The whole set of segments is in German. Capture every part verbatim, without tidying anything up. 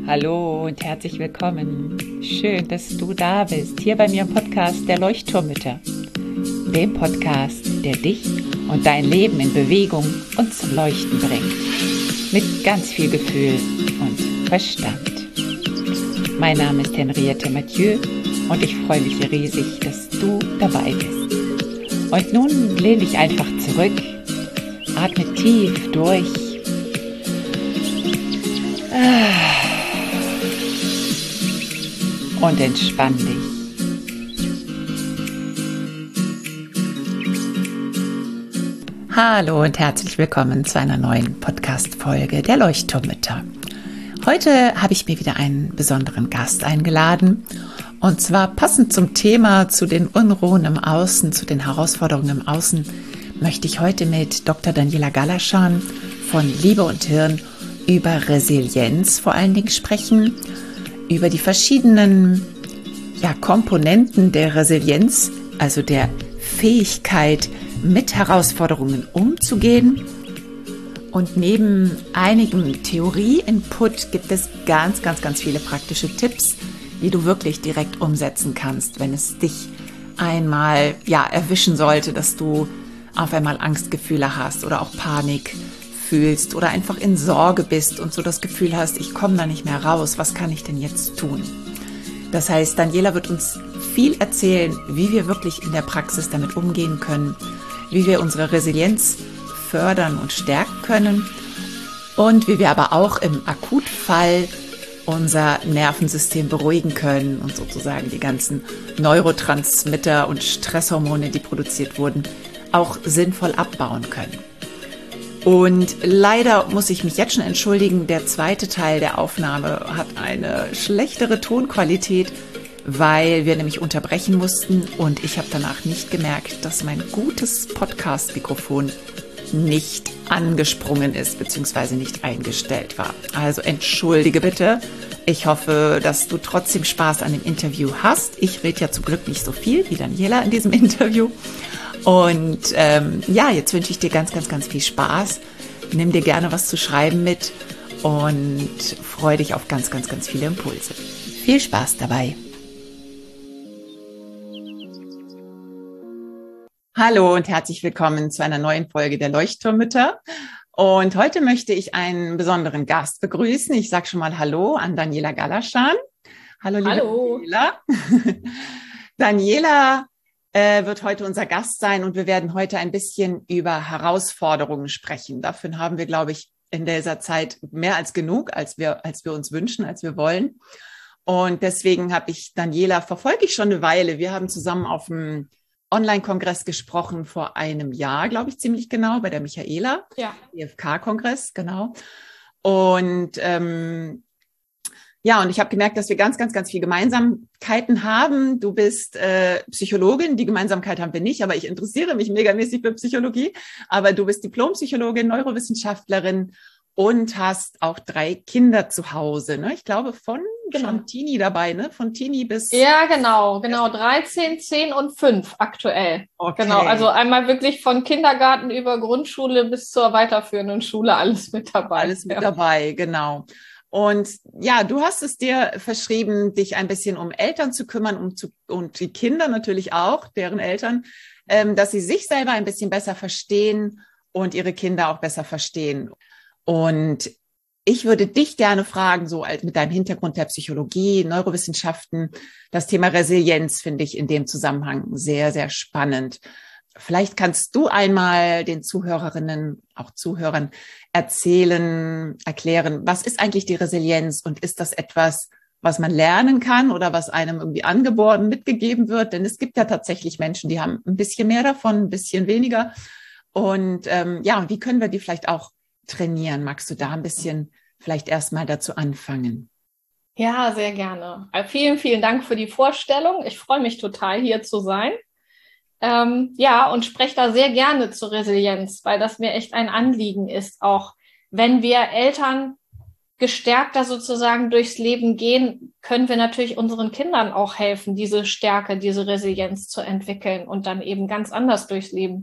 Hallo und herzlich willkommen. Schön, dass du da bist, hier bei mir im Podcast der Leuchtturmmütter. Dem Podcast, der dich und dein Leben in Bewegung und zum Leuchten bringt. Mit ganz viel Gefühl und Verstand. Mein Name ist Henriette Mathieu und ich freue mich riesig, dass du dabei bist. Und nun lehn dich einfach zurück, atme tief durch. Und entspann dich. Hallo und herzlich willkommen zu einer neuen Podcast-Folge der Leuchtturmmütter. Heute habe ich mir wieder einen besonderen Gast eingeladen. Und zwar passend zum Thema, zu den Unruhen im Außen, zu den Herausforderungen im Außen, möchte ich heute mit Doktor Daniela Galaschan von Liebe und Hirn über Resilienz vor allen Dingen sprechen, über die verschiedenen ja, Komponenten der Resilienz, also der Fähigkeit, mit Herausforderungen umzugehen. Und neben einigem Theorie-Input gibt es ganz, ganz, ganz viele praktische Tipps, die du wirklich direkt umsetzen kannst, wenn es dich einmal ja, erwischen sollte, dass du auf einmal Angstgefühle hast oder auch Panik fühlst oder einfach in Sorge bist und so das Gefühl hast, ich komme da nicht mehr raus, was kann ich denn jetzt tun? Das heißt, Daniela wird uns viel erzählen, wie wir wirklich in der Praxis damit umgehen können, wie wir unsere Resilienz fördern und stärken können und wie wir aber auch im Akutfall unser Nervensystem beruhigen können und sozusagen die ganzen Neurotransmitter und Stresshormone, die produziert wurden, auch sinnvoll abbauen können. Und leider muss ich mich jetzt schon entschuldigen, der zweite Teil der Aufnahme hat eine schlechtere Tonqualität, weil wir nämlich unterbrechen mussten und ich habe danach nicht gemerkt, dass mein gutes Podcast-Mikrofon nicht angesprungen ist bzw. nicht eingestellt war. Also entschuldige bitte. Ich hoffe, dass du trotzdem Spaß an dem Interview hast. Ich rede ja zum Glück nicht so viel wie Daniela in diesem Interview. Und ähm, ja, jetzt wünsche ich dir ganz, ganz, ganz viel Spaß. Nimm dir gerne was zu schreiben mit und freue dich auf ganz, ganz, ganz viele Impulse. Viel Spaß dabei. Hallo und herzlich willkommen zu einer neuen Folge der Leuchtturmmütter. Und heute möchte ich einen besonderen Gast begrüßen. Ich sage schon mal Hallo an Daniela Galaschan. Hallo, liebe Hallo. Daniela. Daniela äh, wird heute unser Gast sein und wir werden heute ein bisschen über Herausforderungen sprechen. Dafür haben wir, glaube ich, in dieser Zeit mehr als genug, als wir, als wir uns wünschen, als wir wollen. Und deswegen habe ich Daniela, verfolge ich schon eine Weile. Wir haben zusammen auf dem Online-Kongress gesprochen vor einem Jahr, glaube ich, ziemlich genau, bei der Michaela, ja. E F K-Kongress, genau. Und ähm, ja, und ich habe gemerkt, dass wir ganz, ganz, ganz viele Gemeinsamkeiten haben. Du bist äh, Psychologin, die Gemeinsamkeit haben wir nicht, aber ich interessiere mich megamäßig für Psychologie. Aber du bist Diplompsychologin, Neurowissenschaftlerin und hast auch drei Kinder zu Hause, ne? Ich glaube, von Genau. schon Teenie dabei, ne? Von Teenie bis... Ja, genau, genau. dreizehn, zehn und fünf aktuell. Okay. Genau, also einmal wirklich von Kindergarten über Grundschule bis zur weiterführenden Schule, alles mit dabei. Alles mit ja. dabei, genau. Und ja, du hast es dir verschrieben, dich ein bisschen um Eltern zu kümmern um zu, und die Kinder natürlich auch, deren Eltern, ähm, dass sie sich selber ein bisschen besser verstehen und ihre Kinder auch besser verstehen. Und ich würde dich gerne fragen, so als mit deinem Hintergrund der Psychologie, Neurowissenschaften, das Thema Resilienz finde ich in dem Zusammenhang sehr, sehr spannend. Vielleicht kannst du einmal den Zuhörerinnen, auch Zuhörern erzählen, erklären, was ist eigentlich die Resilienz und ist das etwas, was man lernen kann oder was einem irgendwie angeboren mitgegeben wird? Denn es gibt ja tatsächlich Menschen, die haben ein bisschen mehr davon, ein bisschen weniger. Und ähm, ja, wie können wir die vielleicht auch trainieren? Magst du da ein bisschen vielleicht erstmal dazu anfangen? Ja, sehr gerne. Also vielen, vielen Dank für die Vorstellung. Ich freue mich total, hier zu sein. Ähm, ja, und spreche da sehr gerne zur Resilienz, weil das mir echt ein Anliegen ist, auch wenn wir Eltern gestärkter sozusagen durchs Leben gehen, können wir natürlich unseren Kindern auch helfen, diese Stärke, diese Resilienz zu entwickeln und dann eben ganz anders durchs Leben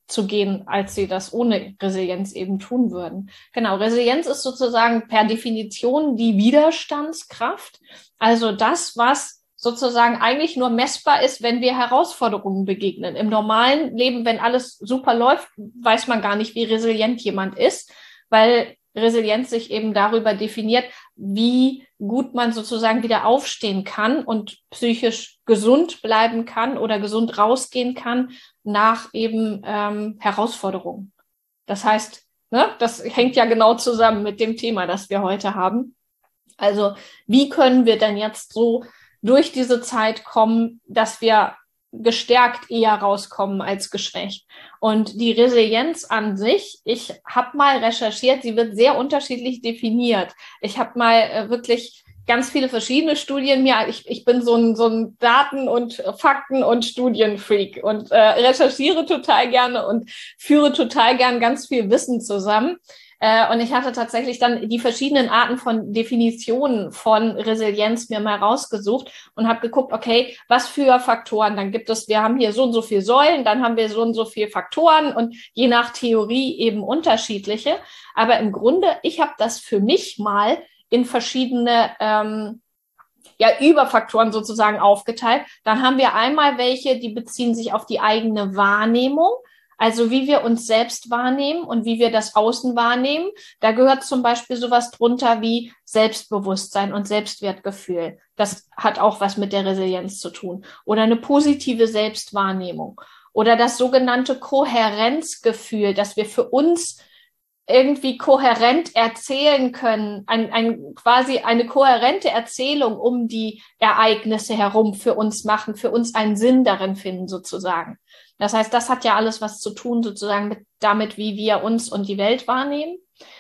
zu gehen, als sie das ohne Resilienz eben tun würden. Genau, Resilienz ist sozusagen per Definition die Widerstandskraft, also das, was sozusagen eigentlich nur messbar ist, wenn wir Herausforderungen begegnen. Im normalen Leben, wenn alles super läuft, weiß man gar nicht, wie resilient jemand ist, weil Resilienz sich eben darüber definiert, wie gut man sozusagen wieder aufstehen kann und psychisch gesund bleiben kann oder gesund rausgehen kann nach eben ähm, Herausforderungen. Das heißt, ne, das hängt ja genau zusammen mit dem Thema, das wir heute haben. Also wie können wir denn jetzt so durch diese Zeit kommen, dass wir gestärkt eher rauskommen als geschwächt? Und die Resilienz an sich, ich habe mal recherchiert, sie wird sehr unterschiedlich definiert. Ich habe mal äh, wirklich ganz viele verschiedene Studien mir, ich, ich bin so ein, so ein Daten- und Fakten- und Studienfreak und äh, recherchiere total gerne und führe total gern ganz viel Wissen zusammen. Äh, und ich hatte tatsächlich dann die verschiedenen Arten von Definitionen von Resilienz mir mal rausgesucht und habe geguckt, okay, was für Faktoren, dann gibt es, wir haben hier so und so viele Säulen, dann haben wir so und so viele Faktoren und je nach Theorie eben unterschiedliche. Aber im Grunde, ich habe das für mich mal in verschiedene ähm, ja, Überfaktoren sozusagen aufgeteilt. Dann haben wir einmal welche, die beziehen sich auf die eigene Wahrnehmung, also wie wir uns selbst wahrnehmen und wie wir das Außen wahrnehmen. Da gehört zum Beispiel sowas drunter wie Selbstbewusstsein und Selbstwertgefühl. Das hat auch was mit der Resilienz zu tun. Oder eine positive Selbstwahrnehmung. Oder das sogenannte Kohärenzgefühl, dass wir für uns irgendwie kohärent erzählen können, ein, ein, quasi eine kohärente Erzählung um die Ereignisse herum für uns machen, für uns einen Sinn darin finden sozusagen. Das heißt, das hat ja alles was zu tun sozusagen mit damit, wie wir uns und die Welt wahrnehmen.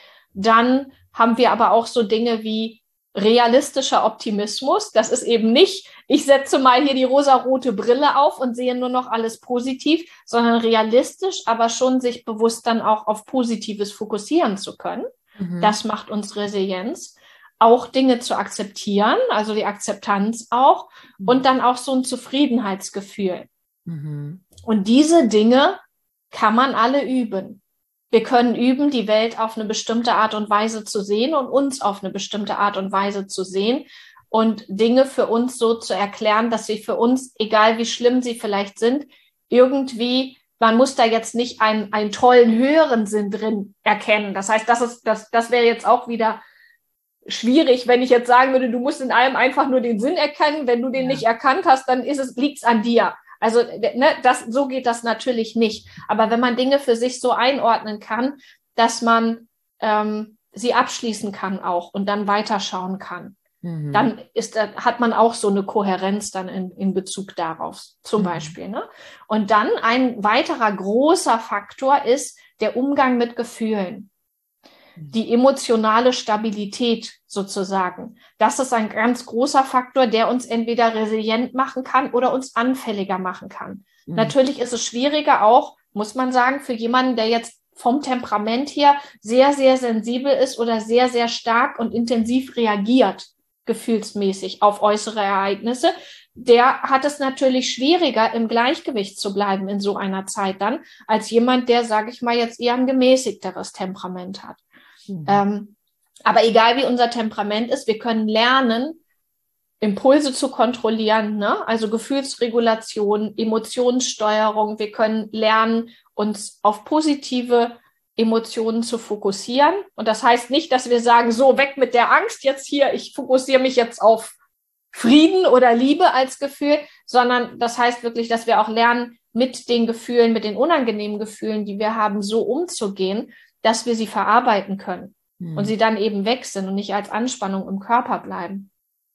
Dann haben wir aber auch so Dinge wie realistischer Optimismus. Das ist eben nicht, ich setze mal hier die rosarote Brille auf und sehe nur noch alles positiv, sondern realistisch, aber schon sich bewusst dann auch auf Positives fokussieren zu können. Mhm. Das macht uns Resilienz. Auch Dinge zu akzeptieren, also die Akzeptanz auch, mhm. und dann auch so ein Zufriedenheitsgefühl. Mhm. Und diese Dinge kann man alle üben. Wir können üben, die Welt auf eine bestimmte Art und Weise zu sehen und uns auf eine bestimmte Art und Weise zu sehen und Dinge für uns so zu erklären, dass sie für uns, egal wie schlimm sie vielleicht sind, irgendwie, man muss da jetzt nicht einen, einen tollen höheren Sinn drin erkennen. Das heißt, das ist, das, das wäre jetzt auch wieder schwierig, wenn ich jetzt sagen würde, du musst in allem einfach nur den Sinn erkennen. Wenn du den ja. nicht erkannt hast, dann ist es, liegt's an dir. Also ne, das, so geht das natürlich nicht. Aber wenn man Dinge für sich so einordnen kann, dass man ähm, sie abschließen kann auch und dann weiterschauen kann, mhm. dann ist, hat man auch so eine Kohärenz dann in, in Bezug darauf zum mhm. Beispiel. Ne? Und dann ein weiterer großer Faktor ist der Umgang mit Gefühlen. Die emotionale Stabilität sozusagen. Das ist ein ganz großer Faktor, der uns entweder resilient machen kann oder uns anfälliger machen kann. Mhm. Natürlich ist es schwieriger auch, muss man sagen, für jemanden, der jetzt vom Temperament her sehr, sehr sensibel ist oder sehr, sehr stark und intensiv reagiert, gefühlsmäßig auf äußere Ereignisse. Der hat es natürlich schwieriger, im Gleichgewicht zu bleiben in so einer Zeit dann, als jemand, der, sage ich mal, jetzt eher ein gemäßigteres Temperament hat. Mhm. Ähm, aber egal wie unser Temperament ist, wir können lernen, Impulse zu kontrollieren, ne? Also Gefühlsregulation, Emotionssteuerung. Wir können lernen, uns auf positive Emotionen zu fokussieren. Und das heißt nicht, dass wir sagen, so weg mit der Angst jetzt hier, ich fokussiere mich jetzt auf Frieden oder Liebe als Gefühl, sondern das heißt wirklich, dass wir auch lernen, mit den Gefühlen, mit den unangenehmen Gefühlen, die wir haben, so umzugehen, dass wir sie verarbeiten können hm. und sie dann eben weg sind und nicht als Anspannung im Körper bleiben.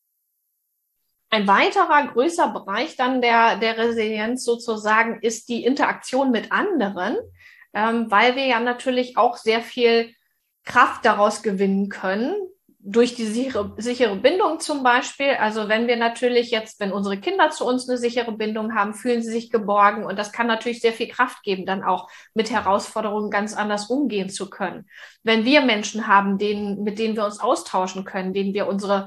Ein weiterer größer Bereich dann der, der Resilienz sozusagen ist die Interaktion mit anderen, ähm, weil wir ja natürlich auch sehr viel Kraft daraus gewinnen können, durch die sichere, sichere Bindung zum Beispiel. Also wenn wir natürlich jetzt, wenn unsere Kinder zu uns eine sichere Bindung haben, fühlen sie sich geborgen und das kann natürlich sehr viel Kraft geben, dann auch mit Herausforderungen ganz anders umgehen zu können. Wenn wir Menschen haben, denen, mit denen wir uns austauschen können, denen wir unsere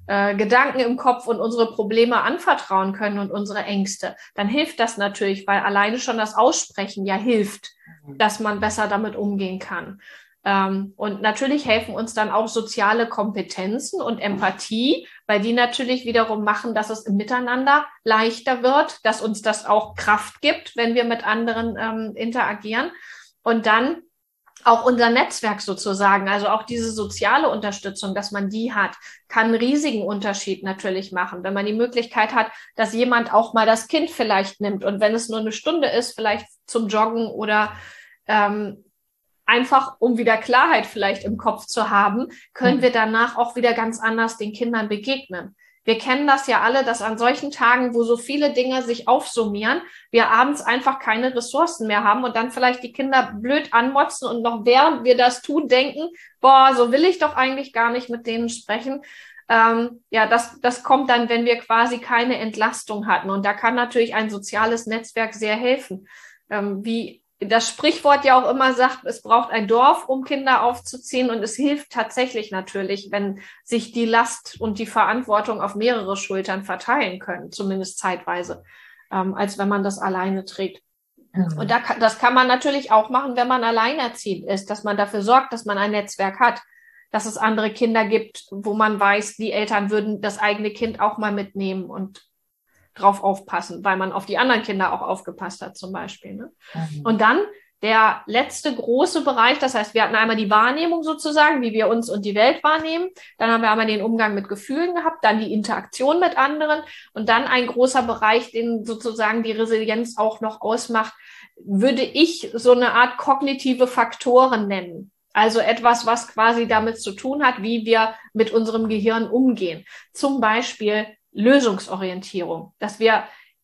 äh, Gedanken im Kopf und unsere Probleme anvertrauen können und unsere Ängste, dann hilft das natürlich, weil alleine schon das Aussprechen ja hilft, dass man besser damit umgehen kann. Ähm, und natürlich helfen uns dann auch soziale Kompetenzen und Empathie, weil die natürlich wiederum machen, dass es im Miteinander leichter wird, dass uns das auch Kraft gibt, wenn wir mit anderen ähm, interagieren. Und dann auch unser Netzwerk sozusagen, also auch diese soziale Unterstützung, dass man die hat, kann einen riesigen Unterschied natürlich machen. Wenn man die Möglichkeit hat, dass jemand auch mal das Kind vielleicht nimmt und wenn es nur eine Stunde ist, vielleicht zum Joggen oder ähm, einfach, um wieder Klarheit vielleicht im Kopf zu haben, können wir danach auch wieder ganz anders den Kindern begegnen. Wir kennen das ja alle, dass an solchen Tagen, wo so viele Dinge sich aufsummieren, wir abends einfach keine Ressourcen mehr haben und dann vielleicht die Kinder blöd anmotzen und noch während wir das tun, denken, boah, so will ich doch eigentlich gar nicht mit denen sprechen. Ähm, ja, das, das kommt dann, wenn wir quasi keine Entlastung hatten. Und da kann natürlich ein soziales Netzwerk sehr helfen. Ähm, wie das Sprichwort ja auch immer sagt, es braucht ein Dorf, um Kinder aufzuziehen. Und es hilft tatsächlich natürlich, wenn sich die Last und die Verantwortung auf mehrere Schultern verteilen können, zumindest zeitweise, ähm, als wenn man das alleine trägt. Mhm. Und da, das kann man natürlich auch machen, wenn man alleinerziehend ist, dass man dafür sorgt, dass man ein Netzwerk hat, dass es andere Kinder gibt, wo man weiß, die Eltern würden das eigene Kind auch mal mitnehmen und drauf aufpassen, weil man auf die anderen Kinder auch aufgepasst hat zum Beispiel. Ne? Mhm. Und dann der letzte große Bereich, das heißt, wir hatten einmal die Wahrnehmung sozusagen, wie wir uns und die Welt wahrnehmen, dann haben wir einmal den Umgang mit Gefühlen gehabt, dann die Interaktion mit anderen und dann ein großer Bereich, den sozusagen die Resilienz auch noch ausmacht, würde ich so eine Art kognitive Faktoren nennen. Also etwas, was quasi damit zu tun hat, wie wir mit unserem Gehirn umgehen. Zum Beispiel Lösungsorientierung, dass wir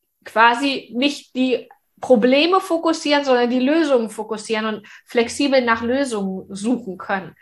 quasi nicht die Probleme fokussieren, sondern die Lösungen fokussieren und flexibel nach Lösungen suchen können.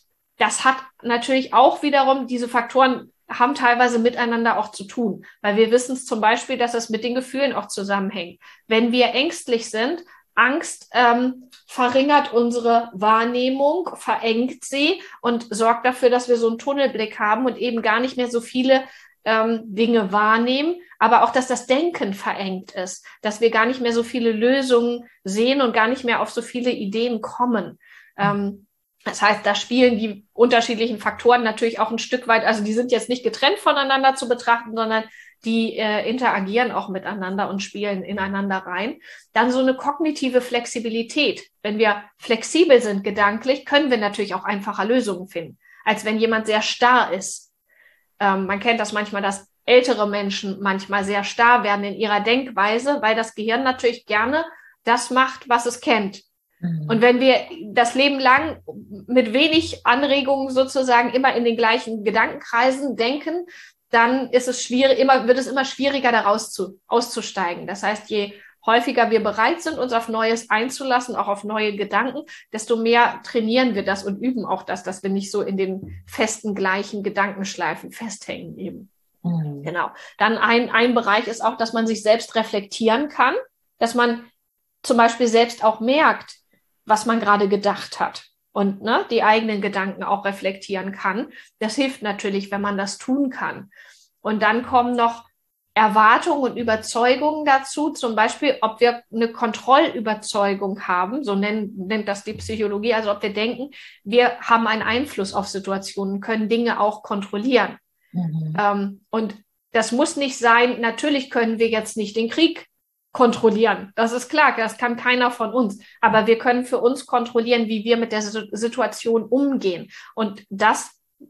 Das hat natürlich auch wiederum, diese Faktoren haben teilweise miteinander auch zu tun, weil wir wissen es zum Beispiel, dass es mit den Gefühlen auch zusammenhängt. Wenn wir ängstlich sind, Angst ähm, verringert unsere Wahrnehmung, verengt sie und sorgt dafür, dass wir so einen Tunnelblick haben und eben gar nicht mehr so viele ähm, Dinge wahrnehmen, aber auch, dass das Denken verengt ist, dass wir gar nicht mehr so viele Lösungen sehen und gar nicht mehr auf so viele Ideen kommen. Ähm, das heißt, da spielen die unterschiedlichen Faktoren natürlich auch ein Stück weit, also die sind jetzt nicht getrennt voneinander zu betrachten, sondern die äh, interagieren auch miteinander und spielen ineinander rein. Dann so eine kognitive Flexibilität. Wenn wir flexibel sind gedanklich, können wir natürlich auch einfacher Lösungen finden, als wenn jemand sehr starr ist. Ähm, man kennt das manchmal, dass ältere Menschen manchmal sehr starr werden in ihrer Denkweise, weil das Gehirn natürlich gerne das macht, was es kennt. Mhm. Und wenn wir das Leben lang mit wenig Anregungen sozusagen immer in den gleichen Gedankenkreisen denken, dann ist es schwierig, immer, wird es immer schwieriger, daraus zu, auszusteigen. Das heißt, je häufiger wir bereit sind, uns auf Neues einzulassen, auch auf neue Gedanken, desto mehr trainieren wir das und üben auch das, dass wir nicht so in den festen, gleichen Gedankenschleifen festhängen eben. Mhm. Genau. Dann ein, ein Bereich ist auch, dass man sich selbst reflektieren kann, dass man zum Beispiel selbst auch merkt, was man gerade gedacht hat. Und ne, die eigenen Gedanken auch reflektieren kann. Das hilft natürlich, wenn man das tun kann. Und dann kommen noch Erwartungen und Überzeugungen dazu, zum Beispiel, ob wir eine Kontrollüberzeugung haben, so nennt, nennt das die Psychologie, also ob wir denken, wir haben einen Einfluss auf Situationen, können Dinge auch kontrollieren. Mhm. Ähm, und das muss nicht sein, natürlich können wir jetzt nicht den Krieg kontrollieren. Das ist klar, das kann keiner von uns. Aber wir können für uns kontrollieren, wie wir mit der Situation umgehen. Und das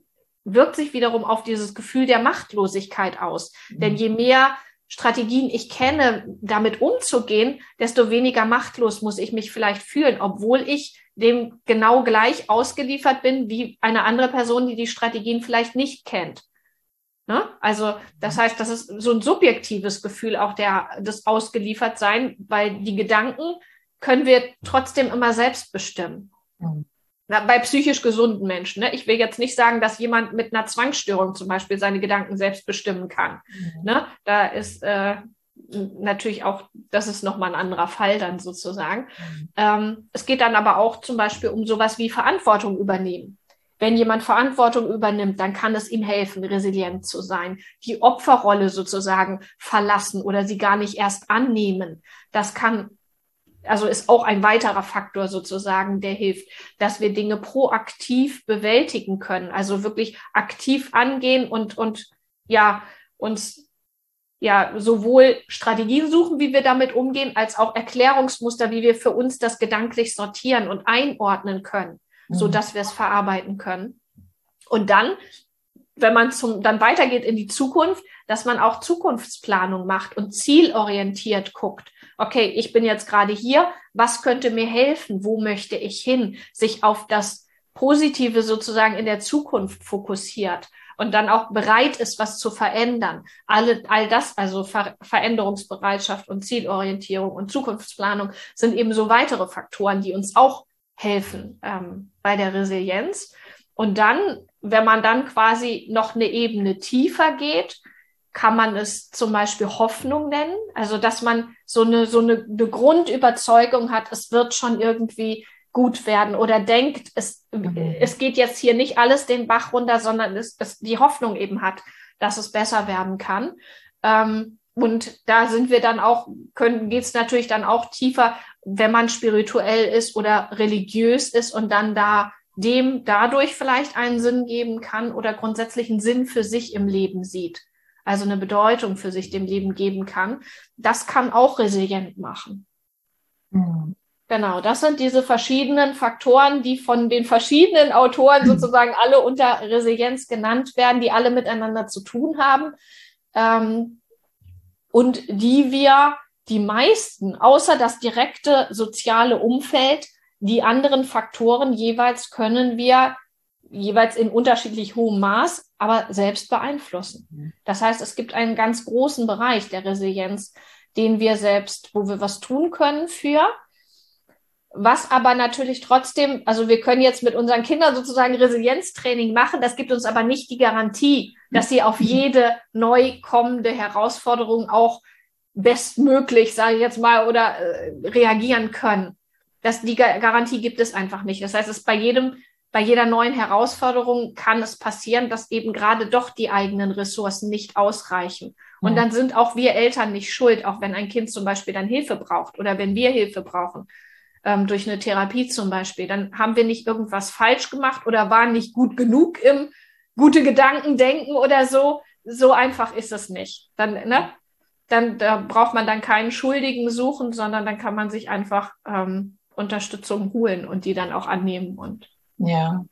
wirkt sich wiederum auf dieses Gefühl der Machtlosigkeit aus. Mhm. Denn je mehr Strategien ich kenne, damit umzugehen, desto weniger machtlos muss ich mich vielleicht fühlen, obwohl ich dem genau gleich ausgeliefert bin wie eine andere Person, die die Strategien vielleicht nicht kennt. Ne? Also das heißt, das ist so ein subjektives Gefühl auch der, des Ausgeliefertsein, weil die Gedanken können wir trotzdem immer selbst bestimmen. Mhm. Na, bei psychisch gesunden Menschen. Ne? Ich will jetzt nicht sagen, dass jemand mit einer Zwangsstörung zum Beispiel seine Gedanken selbst bestimmen kann. Mhm. Ne? Da ist äh, natürlich auch, das ist nochmal ein anderer Fall dann sozusagen. Mhm. Ähm, es geht dann aber auch zum Beispiel um sowas wie Verantwortung übernehmen. wenn jemand Verantwortung übernimmt, dann kann es ihm helfen, resilient zu sein. Die Opferrolle sozusagen verlassen oder sie gar nicht erst annehmen. Das kann, also ist auch ein weiterer Faktor sozusagen, der hilft, dass wir Dinge proaktiv bewältigen können. Also wirklich aktiv angehen und, und, ja, uns, ja, sowohl Strategien suchen, wie wir damit umgehen, als auch Erklärungsmuster, wie wir für uns das gedanklich sortieren und einordnen können, so dass wir es verarbeiten können. Und dann, wenn man zum, dann weitergeht in die Zukunft, dass man auch Zukunftsplanung macht und zielorientiert guckt. Okay, ich bin jetzt gerade hier, was könnte mir helfen? Wo möchte ich hin? Sich auf das Positive sozusagen in der Zukunft fokussiert und dann auch bereit ist, was zu verändern. Alle, all das, also Ver- Veränderungsbereitschaft und Zielorientierung und Zukunftsplanung sind eben so weitere Faktoren, die uns auch helfen ähm, bei der Resilienz. Und dann, wenn man dann quasi noch eine Ebene tiefer geht, kann man es zum Beispiel Hoffnung nennen. Also, dass man so eine, so eine, eine Grundüberzeugung hat, es wird schon irgendwie gut werden oder denkt, es, mhm. es geht jetzt hier nicht alles den Bach runter, sondern es, es die Hoffnung eben hat, dass es besser werden kann. Ähm, und da sind wir dann auch, können, geht es natürlich dann auch tiefer, wenn man spirituell ist oder religiös ist und dann da dem dadurch vielleicht einen Sinn geben kann oder grundsätzlich einen Sinn für sich im Leben sieht. Also eine Bedeutung für sich dem Leben geben kann. Das kann auch resilient machen. Mhm. Genau, das sind diese verschiedenen Faktoren, die von den verschiedenen Autoren sozusagen alle unter Resilienz genannt werden, die alle miteinander zu tun haben. Ähm, und die wir, die meisten, außer das direkte soziale Umfeld, die anderen Faktoren jeweils können wir jeweils in unterschiedlich hohem Maß, aber selbst beeinflussen. Das heißt, es gibt einen ganz großen Bereich der Resilienz, den wir selbst, wo wir was tun können für, was aber natürlich trotzdem, also wir können jetzt mit unseren Kindern sozusagen Resilienztraining machen, das gibt uns aber nicht die Garantie, dass sie auf jede neu kommende Herausforderung auch bestmöglich, sage ich jetzt mal, oder äh, reagieren können. Das, die Garantie gibt es einfach nicht. Das heißt, es ist bei jedem, bei jeder neuen Herausforderung kann es passieren, dass eben gerade doch die eigenen Ressourcen nicht ausreichen. Und ja. Dann sind auch wir Eltern nicht schuld, auch wenn ein Kind zum Beispiel dann Hilfe braucht oder wenn wir Hilfe brauchen, ähm, durch eine Therapie zum Beispiel. Dann haben wir nicht irgendwas falsch gemacht oder waren nicht gut genug im gute Gedanken denken oder so. So einfach ist es nicht. Dann, ne? Dann da braucht man dann keinen Schuldigen suchen, sondern dann kann man sich einfach ähm, Unterstützung holen und die dann auch annehmen. Und ja.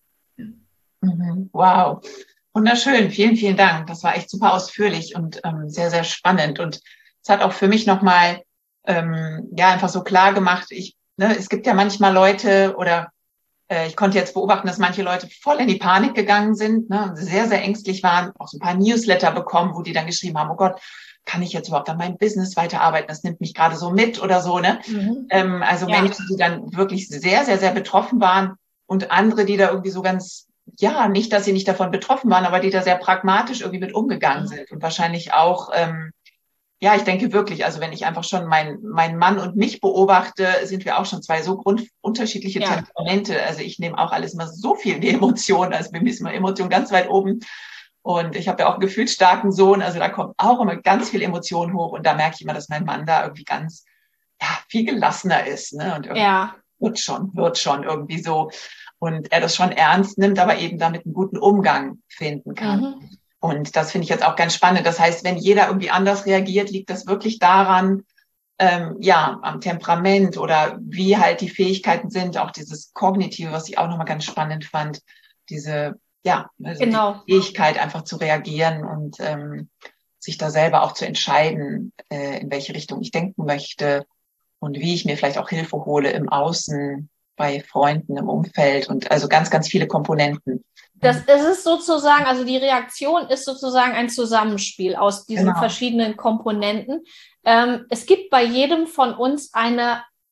Mhm. Wow. Wunderschön. Vielen, vielen Dank. Das war echt super ausführlich und ähm, sehr, sehr spannend. Und es hat auch für mich nochmal ähm, ja einfach so klar gemacht, ich, ne, es gibt ja manchmal Leute oder äh, ich konnte jetzt beobachten, dass manche Leute voll in die Panik gegangen sind, ne, und sehr, sehr ängstlich waren, auch so ein paar Newsletter bekommen, wo die dann geschrieben haben, oh Gott, kann ich jetzt überhaupt an meinem Business weiterarbeiten? Das nimmt mich gerade so mit oder so, ne? Mhm. Ähm, also ja. Menschen, die dann wirklich sehr, sehr, sehr betroffen waren und andere, die da irgendwie so ganz, ja, nicht, dass sie nicht davon betroffen waren, aber die da sehr pragmatisch irgendwie mit umgegangen mhm. sind und wahrscheinlich auch, ähm, ja, ich denke wirklich, also wenn ich einfach schon mein, mein Mann und mich beobachte, sind wir auch schon zwei so grund unterschiedliche ja. Temperamente. Also ich nehme auch alles immer so viel in die Emotionen, also bei mir ist immer Emotion ganz weit oben. Und ich habe ja auch einen gefühlsstarken Sohn, also da kommt auch immer ganz viel Emotion hoch und da merke ich immer, dass mein Mann da irgendwie ganz, ja, viel gelassener ist, ne? Und irgendwie ja. wird schon, wird schon irgendwie so. Und er das schon ernst nimmt, aber eben damit einen guten Umgang finden kann. Mhm. Und das finde ich jetzt auch ganz spannend. Das heißt, wenn jeder irgendwie anders reagiert, liegt das wirklich daran, ähm, ja, am Temperament oder wie halt die Fähigkeiten sind, auch dieses Kognitive, was ich auch nochmal ganz spannend fand, diese Ja, also genau. die Fähigkeit einfach zu reagieren und ähm, sich da selber auch zu entscheiden, äh, in welche Richtung ich denken möchte und wie ich mir vielleicht auch Hilfe hole im Außen, bei Freunden, im Umfeld und also ganz, ganz viele Komponenten. Das, das ist sozusagen, also die Reaktion ist sozusagen ein Zusammenspiel aus diesen genau. verschiedenen Komponenten. Ähm, es gibt bei jedem von uns eine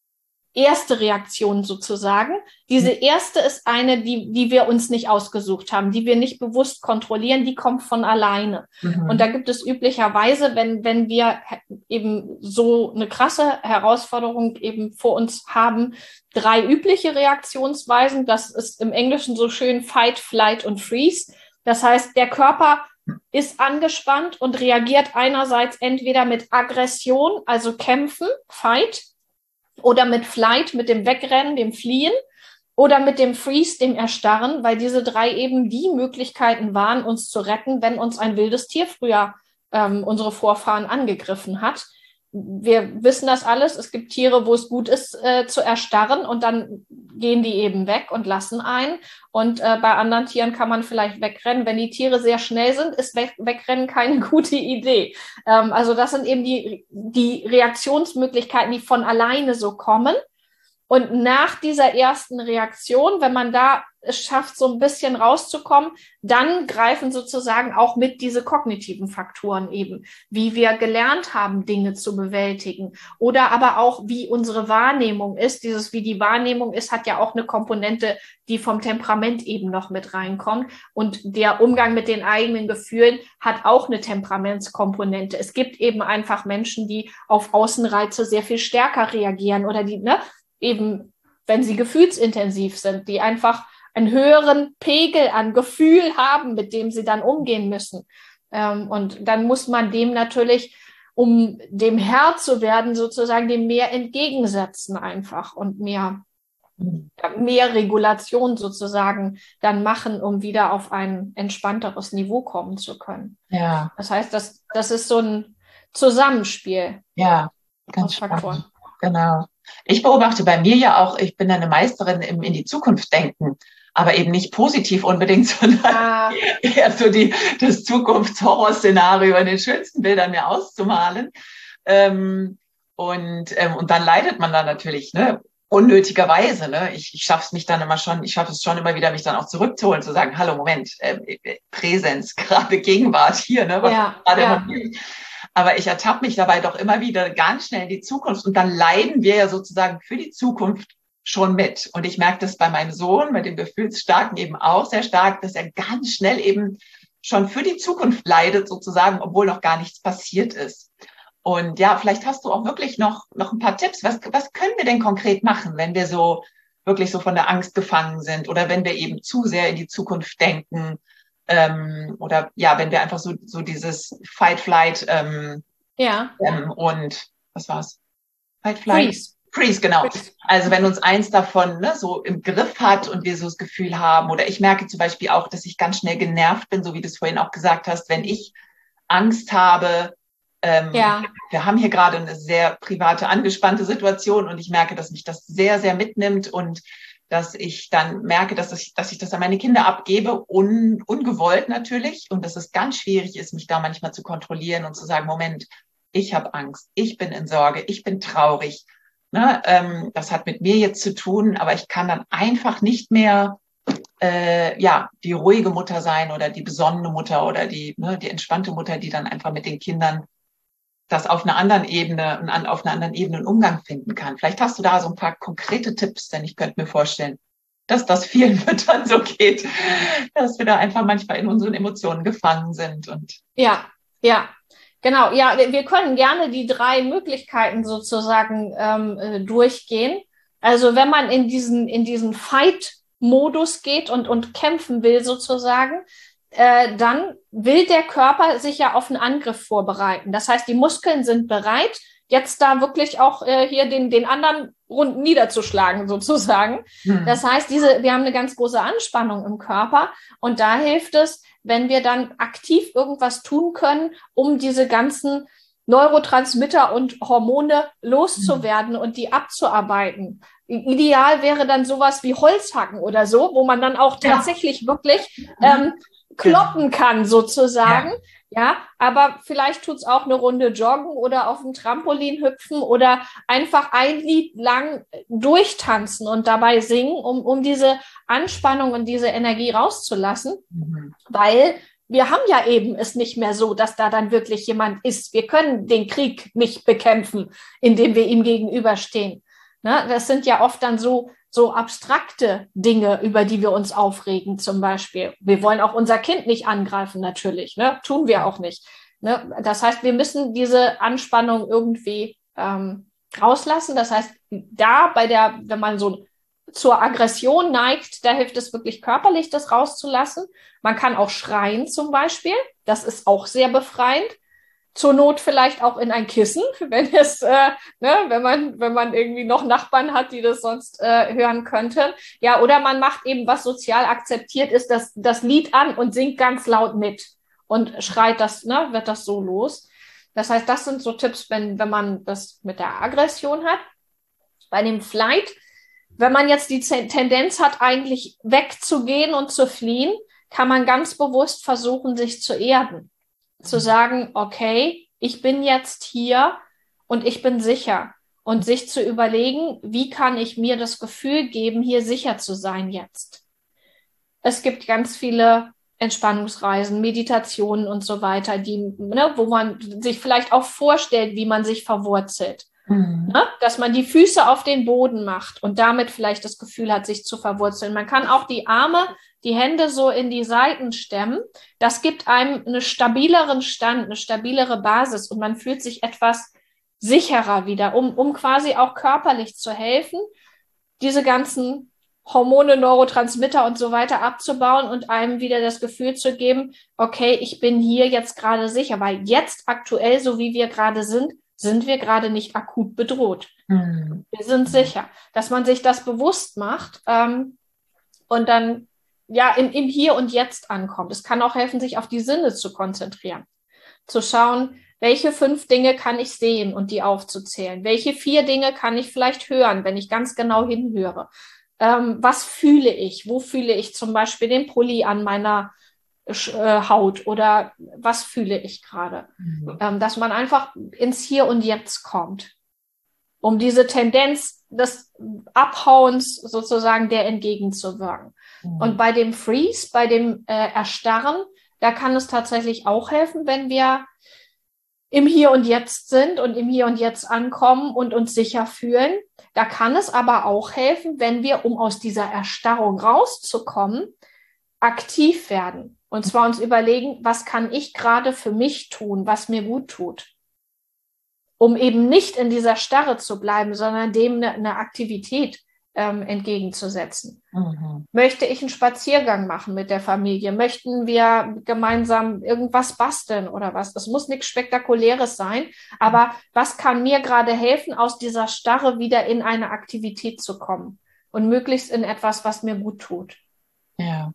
erste Reaktion sozusagen. Diese erste ist eine, die, die wir uns nicht ausgesucht haben, die wir nicht bewusst kontrollieren, die kommt von alleine. Mhm. Und da gibt es üblicherweise, wenn, wenn wir eben so eine krasse Herausforderung eben vor uns haben, drei übliche Reaktionsweisen. Das ist im Englischen so schön Fight, Flight und Freeze. Das heißt, der Körper ist angespannt und reagiert einerseits entweder mit Aggression, also Kämpfen, Fight, oder mit Flight, mit dem Wegrennen, dem Fliehen, oder mit dem Freeze, dem Erstarren, weil diese drei eben die Möglichkeiten waren, uns zu retten, wenn uns ein wildes Tier früher ähm, unsere Vorfahren angegriffen hat. Wir wissen das alles. Es gibt Tiere, wo es gut ist, äh, zu erstarren und dann gehen die eben weg und lassen einen. Und äh, bei anderen Tieren kann man vielleicht wegrennen. Wenn die Tiere sehr schnell sind, ist weg, Wegrennen keine gute Idee. Ähm, also das sind eben die, die Reaktionsmöglichkeiten, die von alleine so kommen. Und nach dieser ersten Reaktion, wenn man da es schafft, so ein bisschen rauszukommen, dann greifen sozusagen auch mit diese kognitiven Faktoren eben, wie wir gelernt haben, Dinge zu bewältigen oder aber auch, wie unsere Wahrnehmung ist. Dieses, wie die Wahrnehmung ist, hat ja auch eine Komponente, die vom Temperament eben noch mit reinkommt. Und der Umgang mit den eigenen Gefühlen hat auch eine Temperamentskomponente. Es gibt eben einfach Menschen, die auf Außenreize sehr viel stärker reagieren oder die, ne, eben, wenn sie gefühlsintensiv sind, die einfach einen höheren Pegel an Gefühl haben, mit dem sie dann umgehen müssen. Ähm, und dann muss man dem natürlich, um dem Herr zu werden, sozusagen dem mehr entgegensetzen einfach und mehr, mehr Regulation sozusagen dann machen, um wieder auf ein entspannteres Niveau kommen zu können. Ja. Das heißt, das, das ist so ein Zusammenspiel. Ja, ganz spannend. Genau. Ich beobachte bei mir ja auch, ich bin eine Meisterin im in die Zukunft denken, aber eben nicht positiv unbedingt, sondern ah. eher so die, das Zukunftshorrorszenario in den schönsten Bildern mir auszumalen. Ähm, und, ähm, und dann leidet man dann natürlich, ne, unnötigerweise, ne. Ich, ich schaffe es mich dann immer schon, ich schaffe es schon immer wieder, mich dann auch zurückzuholen, zu sagen, hallo, Moment, äh, Präsenz, gerade Gegenwart hier, ne, was ja, gerade ja. immer geht. Aber ich ertappe mich dabei doch immer wieder ganz schnell in die Zukunft. Und dann leiden wir ja sozusagen für die Zukunft schon mit. Und ich merke das bei meinem Sohn, bei dem Gefühlsstarken eben auch sehr stark, dass er ganz schnell eben schon für die Zukunft leidet sozusagen, obwohl noch gar nichts passiert ist. Und ja, vielleicht hast du auch wirklich noch, noch ein paar Tipps. Was, was können wir denn konkret machen, wenn wir so wirklich so von der Angst gefangen sind oder wenn wir eben zu sehr in die Zukunft denken? Ähm, oder ja, wenn wir einfach so so dieses Fight, Flight ähm, ja. ähm, und was war's? Fight, Flight? Freeze. Freeze, genau. Freeze. Also wenn uns eins davon ne, so im Griff hat und wir so das Gefühl haben, oder ich merke zum Beispiel auch, dass ich ganz schnell genervt bin, so wie du es vorhin auch gesagt hast, wenn ich Angst habe. Ähm, ja. Wir haben hier gerade eine sehr private, angespannte Situation und ich merke, dass mich das sehr, sehr mitnimmt und dass ich dann merke, dass ich, dass ich das an meine Kinder abgebe, un, ungewollt natürlich. Und dass es ganz schwierig ist, mich da manchmal zu kontrollieren und zu sagen, Moment, ich habe Angst, ich bin in Sorge, ich bin traurig. Ne, ähm, das hat mit mir jetzt zu tun, aber ich kann dann einfach nicht mehr äh, ja die ruhige Mutter sein oder die besonnene Mutter oder die, ne, die entspannte Mutter, die dann einfach mit den Kindern das auf einer anderen Ebene, auf einer anderen Ebene einen Umgang finden kann. Vielleicht hast du da so ein paar konkrete Tipps, denn ich könnte mir vorstellen, dass das vielen Müttern so geht, dass wir da einfach manchmal in unseren Emotionen gefangen sind. Und ja, ja, genau. Ja, wir können gerne die drei Möglichkeiten sozusagen ähm, durchgehen. Also wenn man in diesen, in diesen Fight-Modus geht und, und kämpfen will sozusagen, Äh, dann will der Körper sich ja auf einen Angriff vorbereiten. Das heißt, die Muskeln sind bereit, jetzt da wirklich auch äh, hier den, den anderen Runden niederzuschlagen sozusagen. Mhm. Das heißt, diese, wir haben eine ganz große Anspannung im Körper und da hilft es, wenn wir dann aktiv irgendwas tun können, um diese ganzen Neurotransmitter und Hormone loszuwerden mhm. und die abzuarbeiten. Ideal wäre dann sowas wie Holzhacken oder so, wo man dann auch tatsächlich ja. wirklich ähm, kloppen kann sozusagen, ja, ja aber vielleicht tut's auch eine Runde joggen oder auf dem Trampolin hüpfen oder einfach ein Lied lang durchtanzen und dabei singen, um, um diese Anspannung und diese Energie rauszulassen, mhm. weil wir haben ja eben es nicht mehr so, dass da dann wirklich jemand ist. Wir können den Krieg nicht bekämpfen, indem wir ihm gegenüberstehen. Ne? Das sind ja oft dann so, so abstrakte Dinge, über die wir uns aufregen, zum Beispiel. Wir wollen auch unser Kind nicht angreifen, natürlich. Ne? Tun wir auch nicht. Ne? Das heißt, wir müssen diese Anspannung irgendwie ähm, rauslassen. Das heißt, da bei der, wenn man so zur Aggression neigt, da hilft es wirklich körperlich, das rauszulassen. Man kann auch schreien zum Beispiel. Das ist auch sehr befreiend. Zur Not vielleicht auch in ein Kissen, wenn es, äh, ne, wenn man, wenn man irgendwie noch Nachbarn hat, die das sonst äh, hören könnten. Ja, oder man macht eben, was sozial akzeptiert ist, das, das Lied an und singt ganz laut mit und schreit das, ne, wird das so los. Das heißt, das sind so Tipps, wenn, wenn man das mit der Aggression hat. Bei dem Flight, wenn man jetzt die Tendenz hat, eigentlich wegzugehen und zu fliehen, kann man ganz bewusst versuchen, sich zu erden. Zu sagen, okay, ich bin jetzt hier und ich bin sicher. Und sich zu überlegen, wie kann ich mir das Gefühl geben, hier sicher zu sein jetzt. Es gibt ganz viele Entspannungsreisen, Meditationen und so weiter, die, ne, wo man sich vielleicht auch vorstellt, wie man sich verwurzelt. Mhm. Ne? Dass man die Füße auf den Boden macht und damit vielleicht das Gefühl hat, sich zu verwurzeln. Man kann auch die Arme, die Hände so in die Seiten stemmen. Das gibt einem einen stabileren Stand, eine stabilere Basis und man fühlt sich etwas sicherer wieder, um, um quasi auch körperlich zu helfen, diese ganzen Hormone, Neurotransmitter und so weiter abzubauen und einem wieder das Gefühl zu geben, okay, ich bin hier jetzt gerade sicher, weil jetzt aktuell, so wie wir gerade sind, sind wir gerade nicht akut bedroht. Mhm. Wir sind sicher, dass man sich das bewusst macht ähm, und dann ja im, im Hier und Jetzt ankommt. Es kann auch helfen, sich auf die Sinne zu konzentrieren, zu schauen, welche fünf Dinge kann ich sehen und die aufzuzählen. Welche vier Dinge kann ich vielleicht hören, wenn ich ganz genau hinhöre. Ähm, was fühle ich? Wo fühle ich zum Beispiel den Pulli an meiner äh, Haut oder was fühle ich gerade? Mhm. Ähm, dass man einfach ins Hier und Jetzt kommt, um diese Tendenz des Abhauens sozusagen der entgegenzuwirken. Mhm. Und bei dem Freeze, bei dem äh, Erstarren, da kann es tatsächlich auch helfen, wenn wir im Hier und Jetzt sind und im Hier und Jetzt ankommen und uns sicher fühlen. Da kann es aber auch helfen, wenn wir, um aus dieser Erstarrung rauszukommen, aktiv werden. Und zwar uns überlegen, was kann ich gerade für mich tun, was mir gut tut. Um eben nicht in dieser Starre zu bleiben, sondern dem eine, eine Aktivität ähm, entgegenzusetzen. Mhm. Möchte ich einen Spaziergang machen mit der Familie? Möchten wir gemeinsam irgendwas basteln oder was? Das muss nichts Spektakuläres sein, aber was kann mir gerade helfen, aus dieser Starre wieder in eine Aktivität zu kommen und möglichst in etwas, was mir gut tut? Ja.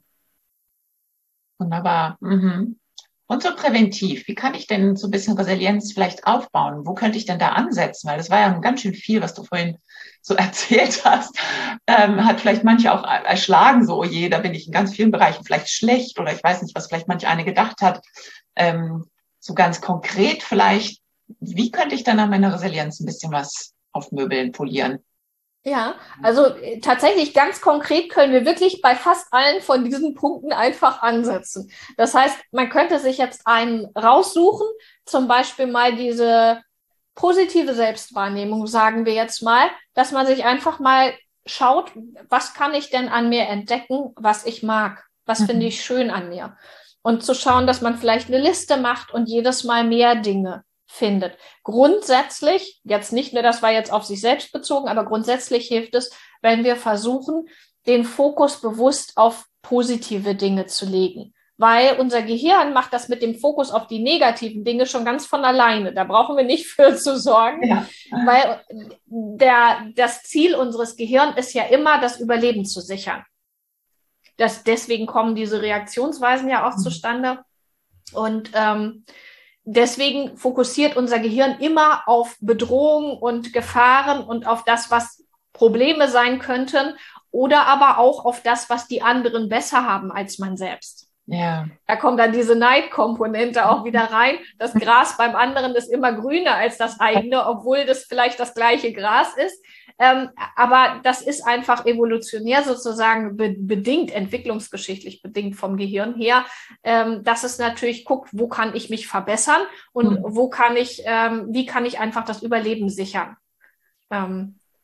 Wunderbar. Mhm. Und so präventiv, wie kann ich denn so ein bisschen Resilienz vielleicht aufbauen? Wo könnte ich denn da ansetzen? Weil das war ja ganz schön viel, was du vorhin so erzählt hast. Ähm, hat vielleicht manche auch erschlagen, so, oh je, da bin ich in ganz vielen Bereichen vielleicht schlecht oder ich weiß nicht, was vielleicht manch eine gedacht hat. Ähm, so ganz konkret vielleicht, wie könnte ich dann an meiner Resilienz ein bisschen was aufmöbeln, polieren? Ja, also tatsächlich ganz konkret können wir wirklich bei fast allen von diesen Punkten einfach ansetzen. Das heißt, man könnte sich jetzt einen raussuchen, zum Beispiel mal diese positive Selbstwahrnehmung, sagen wir jetzt mal, dass man sich einfach mal schaut, was kann ich denn an mir entdecken, was ich mag, was mhm. finde ich schön an mir. Und zu schauen, dass man vielleicht eine Liste macht und jedes Mal mehr Dinge findet. Grundsätzlich, jetzt nicht nur, das war jetzt auf sich selbst bezogen, aber grundsätzlich hilft es, wenn wir versuchen, den Fokus bewusst auf positive Dinge zu legen. Weil unser Gehirn macht das mit dem Fokus auf die negativen Dinge schon ganz von alleine. Da brauchen wir nicht für zu sorgen, ja. Weil der, das Ziel unseres Gehirns ist ja immer, das Überleben zu sichern. Das, deswegen kommen diese Reaktionsweisen ja auch mhm. zustande. Und ähm, deswegen fokussiert unser Gehirn immer auf Bedrohungen und Gefahren und auf das, was Probleme sein könnten oder aber auch auf das, was die anderen besser haben als man selbst. Ja. Da kommt dann diese Neidkomponente auch wieder rein. Das Gras beim anderen ist immer grüner als das eigene, obwohl das vielleicht das gleiche Gras ist. Ähm, aber das ist einfach evolutionär sozusagen be- bedingt, entwicklungsgeschichtlich bedingt vom Gehirn her, ähm, dass es natürlich guckt, wo kann ich mich verbessern und mhm. wo kann ich, ähm, wie kann ich einfach das Überleben sichern. Ähm,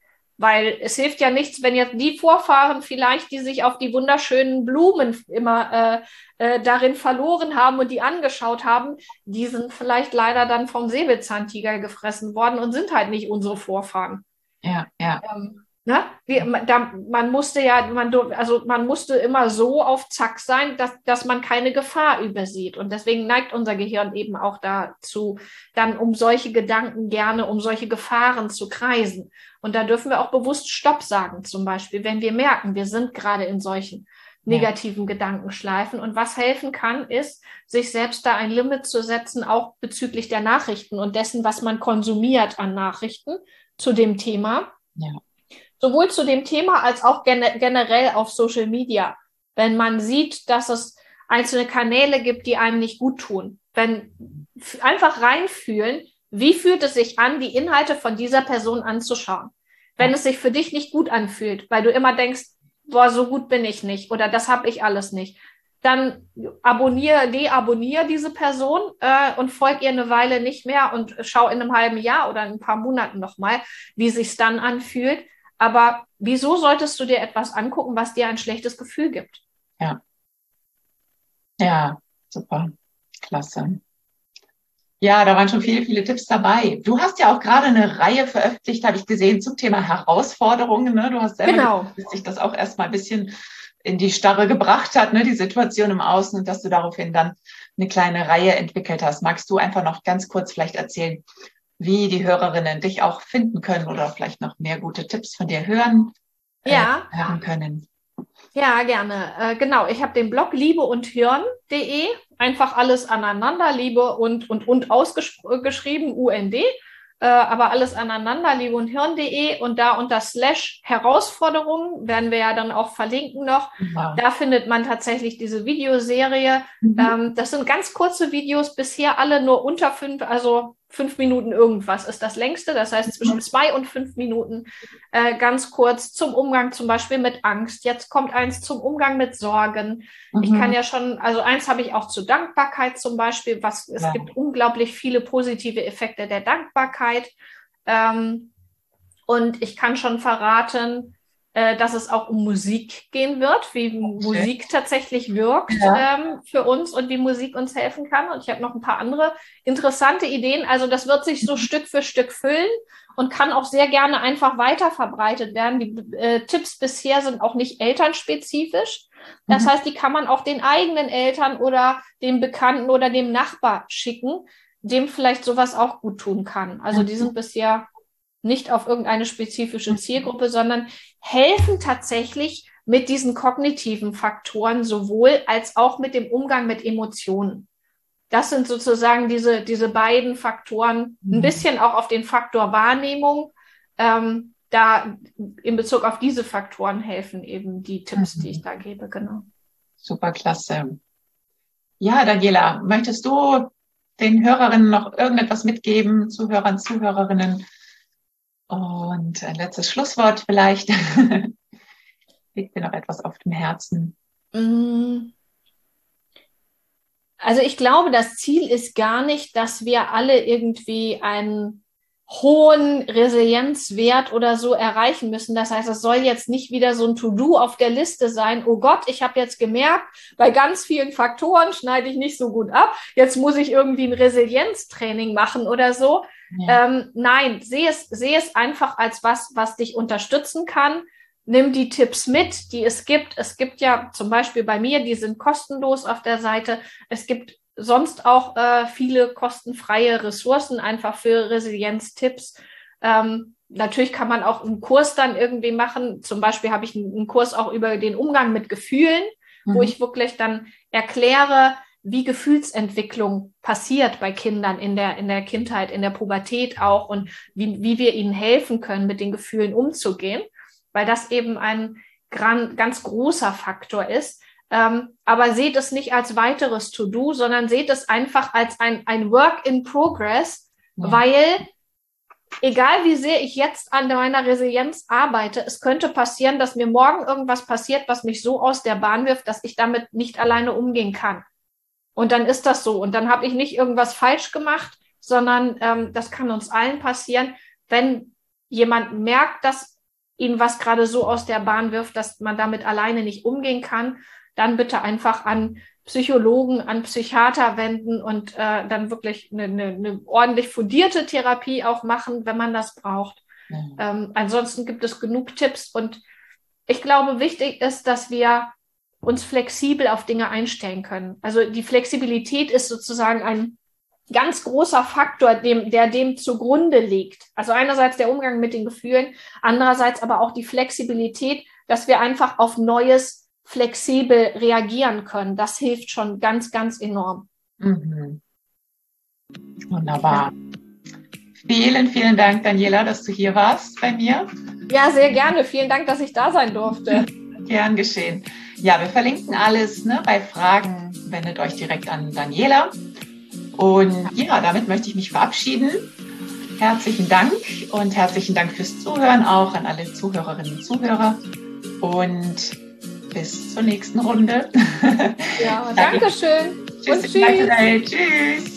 Weil es hilft ja nichts, wenn jetzt die Vorfahren vielleicht, die sich auf die wunderschönen Blumen immer äh, äh, darin verloren haben und die angeschaut haben, die sind vielleicht leider dann vom Säbelzahntiger gefressen worden und sind halt nicht unsere Vorfahren. Ja, ja. Ähm, ne? Wir, man, da, man musste ja, man, also man musste immer so auf Zack sein, dass, dass man keine Gefahr übersieht. Und deswegen neigt unser Gehirn eben auch dazu, dann um solche Gedanken gerne, um solche Gefahren zu kreisen. Und da dürfen wir auch bewusst Stopp sagen, zum Beispiel, wenn wir merken, wir sind gerade in solchen negativen ja. Gedankenschleifen. Und was helfen kann, ist, sich selbst da ein Limit zu setzen, auch bezüglich der Nachrichten und dessen, was man konsumiert an Nachrichten zu dem Thema. Ja. Sowohl zu dem Thema als auch gen- generell auf Social Media. Wenn man sieht, dass es einzelne Kanäle gibt, die einem nicht gut tun. Wenn f- einfach reinfühlen, wie fühlt es sich an, die Inhalte von dieser Person anzuschauen? Wenn ja. es sich für dich nicht gut anfühlt, weil du immer denkst, boah, so gut bin ich nicht oder das habe ich alles nicht, dann abonniere, deabonniere diese Person äh, und folg ihr eine Weile nicht mehr und schau in einem halben Jahr oder in ein paar Monaten nochmal, wie sich's dann anfühlt. Aber wieso solltest du dir etwas angucken, was dir ein schlechtes Gefühl gibt? Ja. Ja, super. Klasse. Ja, da waren schon viele, viele Tipps dabei. Du hast ja auch gerade eine Reihe veröffentlicht, habe ich gesehen, zum Thema Herausforderungen. Ne? Du hast selber genau. gesagt, dass sich das auch erstmal ein bisschen in die Starre gebracht hat, ne? Die Situation im Außen, und dass du daraufhin dann eine kleine Reihe entwickelt hast. Magst du einfach noch ganz kurz vielleicht erzählen, wie die Hörerinnen dich auch finden können oder vielleicht noch mehr gute Tipps von dir hören, ja. äh, hören können? Ja, gerne. Äh, genau, ich habe den Blog liebe und hirn punkt de, einfach alles aneinander, Liebe und und und ausgeschrieben, U N D, äh, aber alles aneinander, liebe und hirn punkt de, und da unter Slash Herausforderungen werden wir ja dann auch verlinken noch. Wow. Da findet man tatsächlich diese Videoserie. Mhm. Ähm, das sind ganz kurze Videos, bisher alle nur unter fünf, also fünf Minuten irgendwas ist das längste, das heißt zwischen zwei und fünf Minuten, äh, ganz kurz zum Umgang zum Beispiel mit Angst. Jetzt kommt eins zum Umgang mit Sorgen. Mhm. Ich kann ja schon, also eins habe ich auch zur Dankbarkeit zum Beispiel, was, es ja. gibt unglaublich viele positive Effekte der Dankbarkeit. Ähm, und ich kann schon verraten, äh, dass es auch um Musik gehen wird, wie okay. Musik tatsächlich wirkt ja. ähm, für uns und wie Musik uns helfen kann. Und ich habe noch ein paar andere interessante Ideen. Also das wird sich so Stück für Stück füllen und kann auch sehr gerne einfach weiter verbreitet werden. Die äh, Tipps bisher sind auch nicht elternspezifisch. Das mhm. heißt, die kann man auch den eigenen Eltern oder dem Bekannten oder dem Nachbar schicken, dem vielleicht sowas auch gut tun kann. Also die sind bisher nicht auf irgendeine spezifische Zielgruppe, sondern helfen tatsächlich mit diesen kognitiven Faktoren sowohl als auch mit dem Umgang mit Emotionen. Das sind sozusagen diese, diese beiden Faktoren, ein bisschen auch auf den Faktor Wahrnehmung. Ähm, da in Bezug auf diese Faktoren helfen eben die Tipps, die ich da gebe, genau. Super klasse. Ja, Daniela, möchtest du den Hörerinnen noch irgendetwas mitgeben, Zuhörern, Zuhörerinnen? Und ein letztes Schlusswort vielleicht. Liegt dir noch etwas auf dem Herzen? Also ich glaube, das Ziel ist gar nicht, dass wir alle irgendwie einen hohen Resilienzwert oder so erreichen müssen. Das heißt, es soll jetzt nicht wieder so ein To-Do auf der Liste sein. Oh Gott, ich habe jetzt gemerkt, bei ganz vielen Faktoren schneide ich nicht so gut ab. Jetzt muss ich irgendwie ein Resilienztraining machen oder so. Ja. Ähm, nein, sehe es, sehe es einfach als was, was dich unterstützen kann. Nimm die Tipps mit, die es gibt. Es gibt ja zum Beispiel bei mir, die sind kostenlos auf der Seite. Es gibt sonst auch äh, viele kostenfreie Ressourcen einfach für Resilienztipps. Ähm, natürlich kann man auch einen Kurs dann irgendwie machen. Zum Beispiel habe ich einen, einen Kurs auch über den Umgang mit Gefühlen, mhm. wo ich wirklich dann erkläre, wie Gefühlsentwicklung passiert bei Kindern in der, in der Kindheit, in der Pubertät auch und wie, wie wir ihnen helfen können, mit den Gefühlen umzugehen, weil das eben ein gran, ganz großer Faktor ist. Ähm, aber seht es nicht als weiteres To-Do, sondern seht es einfach als ein, ein Work in Progress, ja. weil egal wie sehr ich jetzt an meiner Resilienz arbeite, es könnte passieren, dass mir morgen irgendwas passiert, was mich so aus der Bahn wirft, dass ich damit nicht alleine umgehen kann. Und dann ist das so. Und dann habe ich nicht irgendwas falsch gemacht, sondern ähm, das kann uns allen passieren, wenn jemand merkt, dass Ihnen was gerade so aus der Bahn wirft, dass man damit alleine nicht umgehen kann, dann bitte einfach an Psychologen, an Psychiater wenden und äh, dann wirklich eine, eine, eine ordentlich fundierte Therapie auch machen, wenn man das braucht. Mhm. Ähm, ansonsten gibt es genug Tipps und ich glaube, wichtig ist, dass wir uns flexibel auf Dinge einstellen können. Also die Flexibilität ist sozusagen ein ganz großer Faktor, dem, der dem zugrunde liegt. Also einerseits der Umgang mit den Gefühlen, andererseits aber auch die Flexibilität, dass wir einfach auf Neues flexibel reagieren können. Das hilft schon ganz, ganz enorm. Mhm. Wunderbar. Ja. Vielen, vielen Dank, Daniela, dass du hier warst bei mir. Ja, sehr gerne. Vielen Dank, dass ich da sein durfte. Gern geschehen. Ja, wir verlinken alles, ne? Bei Fragen wendet euch direkt an Daniela. Und ja, damit möchte ich mich verabschieden. Herzlichen Dank und herzlichen Dank fürs Zuhören auch an alle Zuhörerinnen und Zuhörer. Und bis zur nächsten Runde. Ja, danke schön. Tschüss. Und tschüss. Tschüss.